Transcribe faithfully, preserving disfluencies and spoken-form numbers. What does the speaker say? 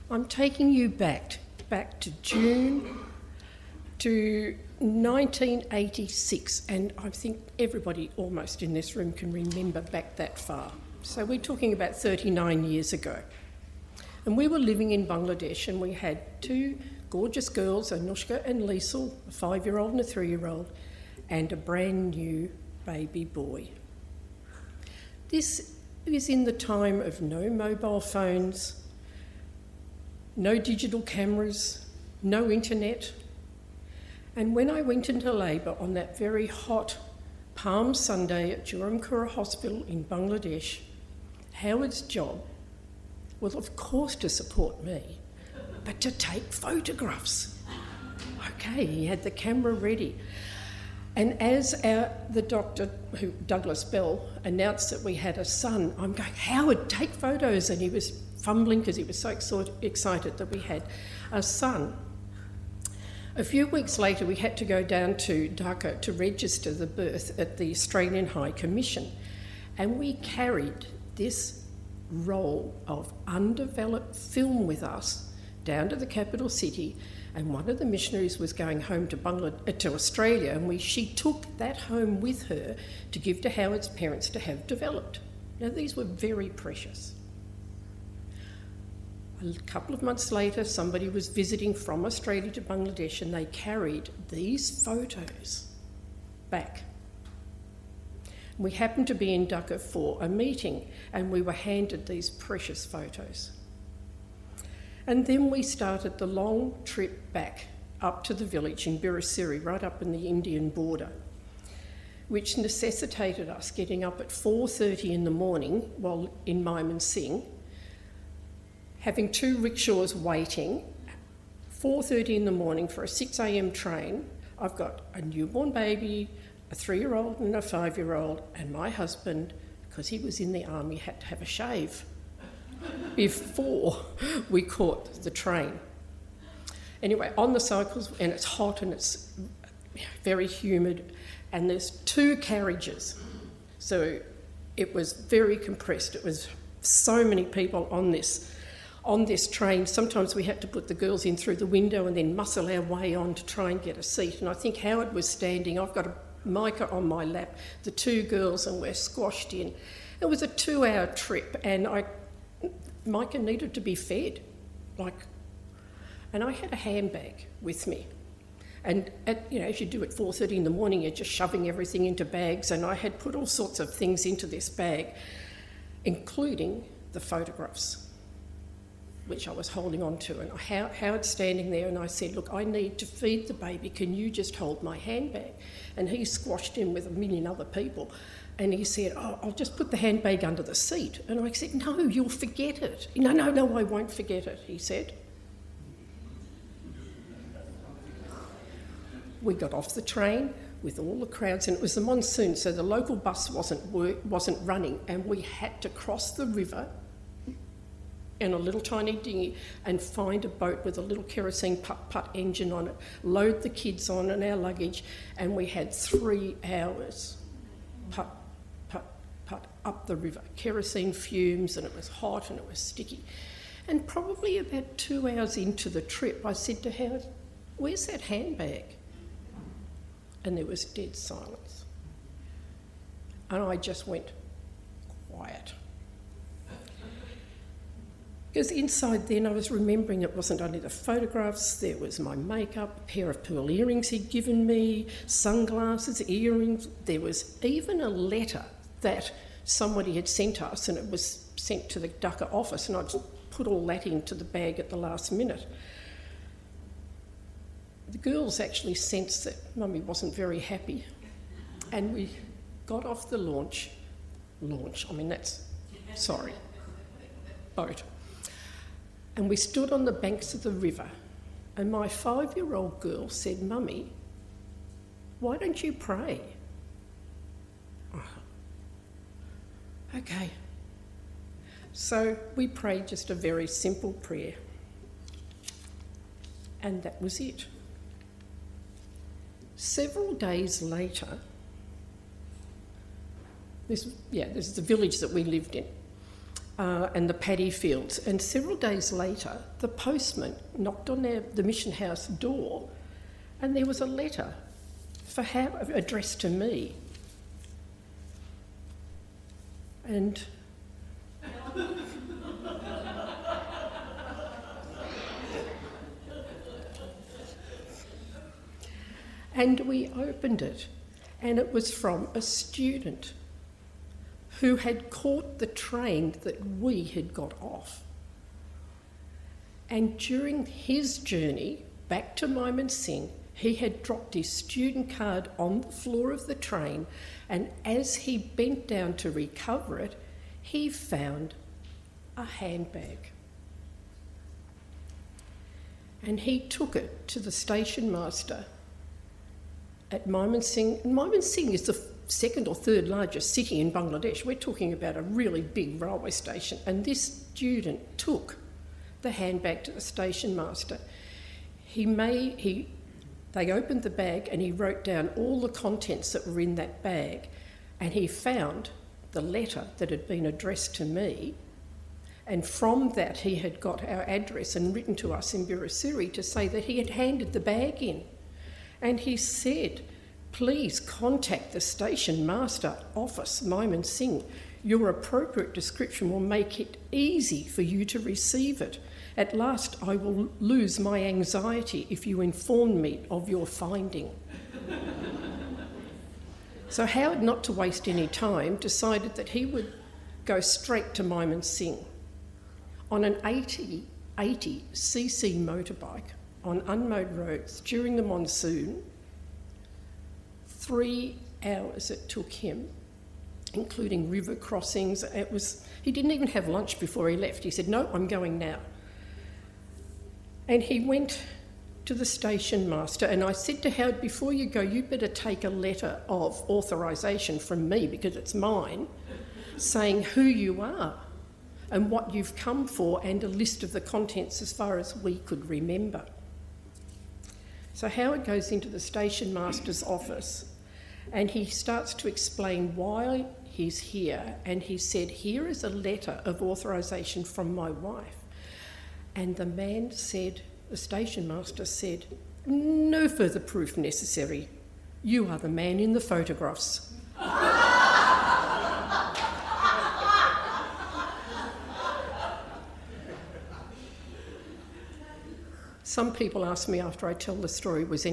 I'm taking you back, back to June to nineteen eighty-six, and I think everybody almost in this room can remember back that far. So we're talking about thirty-nine years ago. And we were living in Bangladesh, and we had two gorgeous girls, Anushka and Liesl, a five-year-old and a three-year-old, and a brand new baby boy. This is in the time of no mobile phones, no digital cameras, no internet. And when I went into labour on that very hot Palm Sunday at Jurampura Hospital in Bangladesh, Howard's job was, of course, to support me, but to take photographs. Okay, he had the camera ready. And as our, the doctor, who, Douglas Bell, announced that we had a son, I'm going, Howard, take photos. And he was fumbling because he was so excited that we had a son. A few weeks later, we had to go down to Dhaka to register the birth at the Australian High Commission. And we carried this roll of undeveloped film with us down to the capital city, and one of the missionaries was going home to Bangladesh, to Australia, and we, she took that home with her to give to Howard's parents to have developed. Now, these were very precious. A couple of months later, somebody was visiting from Australia to Bangladesh, and they carried these photos back. We happened to be in Dhaka for a meeting, and we were handed these precious photos. And then we started the long trip back up to the village in Birasiri, right up in the Indian border, which necessitated us getting up at four thirty in the morning while in Mymensingh, having two rickshaws waiting, four thirty in the morning for a six a.m. train. I've got a newborn baby, a three-year-old and a five-year-old, and my husband, because he was in the army, had to have a shave before we caught the train. Anyway, on the cycles, and it's hot and it's very humid, and there's two carriages. So it was very compressed. It was so many people on this on this train. Sometimes we had to put the girls in through the window and then muscle our way on to try and get a seat. And I think Howard was standing. I've got a Micah on my lap, the two girls, and we're squashed in. It was a two-hour trip, and I, Micah needed to be fed, like, and I had a handbag with me. And at, you know, as you do at four thirty in the morning, you're just shoving everything into bags, and I had put all sorts of things into this bag, including the photographs, which I was holding on to. And Howard's standing there, and I said, look, I need to feed the baby. Can you just hold my handbag? And he squashed in with a million other people. And he said, oh, I'll just put the handbag under the seat. And I said, no, you'll forget it. No, no, no, I won't forget it, he said. We got off the train with all the crowds, and it was the monsoon, so the local bus wasn't work, wasn't running, and we had to cross the river in a little tiny dinghy and find a boat with a little kerosene putt-putt engine on it, load the kids on and our luggage, and we had three hours putt, putt, putt up the river. Kerosene fumes, and it was hot and it was sticky. And probably about two hours into the trip, I said to Howard, where's that handbag? And there was dead silence. And I just went quiet. Because inside then I was remembering it wasn't only the photographs, there was my makeup, a pair of pearl earrings he'd given me, sunglasses, earrings. There was even a letter that somebody had sent us, and it was sent to the Dhaka office, and I just put all that into the bag at the last minute. The girls actually sensed that Mummy wasn't very happy, and we got off the launch, launch, I mean that's, sorry, boat. And we stood on the banks of the river, and my five-year-old girl said, Mummy, why don't you pray? Oh, okay. So we prayed just a very simple prayer, and that was it. Several days later, this, yeah, this is the village that we lived in. uh, and the paddy fields. And several days later, the postman knocked on their, the mission house door, and there was a letter for how, addressed to me. And and we opened it, and it was from a student who had caught the train that we had got off. And during his journey back to Mymensingh, he had dropped his student card on the floor of the train, and as he bent down to recover it, he found a handbag. And he took it to the station master at Mymensingh. And Mymensingh is the second or third largest city in Bangladesh. We're talking about a really big railway station. And this student took the handbag to the station master. He made, he, they opened the bag and he wrote down all the contents that were in that bag, and he found the letter that had been addressed to me, and from that he had got our address and written to us in Birasiri to say that he had handed the bag in. And he said, please contact the station master office, Mymensingh. Your appropriate description will make it easy for you to receive it. At last I will lose my anxiety if you inform me of your finding. So Howard, not to waste any time, decided that he would go straight to Mymensingh on an eighty c c motorbike on unmowed roads during the monsoon. Three hours it took him, including river crossings. It was, he didn't even have lunch before he left. He said, no, I'm going now. And he went to the station master, and I said to Howard, before you go, you better take a letter of authorisation from me, because it's mine, saying who you are and what you've come for, and a list of the contents as far as we could remember. So Howard goes into the station master's office and he starts to explain why he's here, and he said, here is a letter of authorisation from my wife. And the man said, the station master said, no further proof necessary. You are the man in the photographs. Some people ask me after I tell the story, was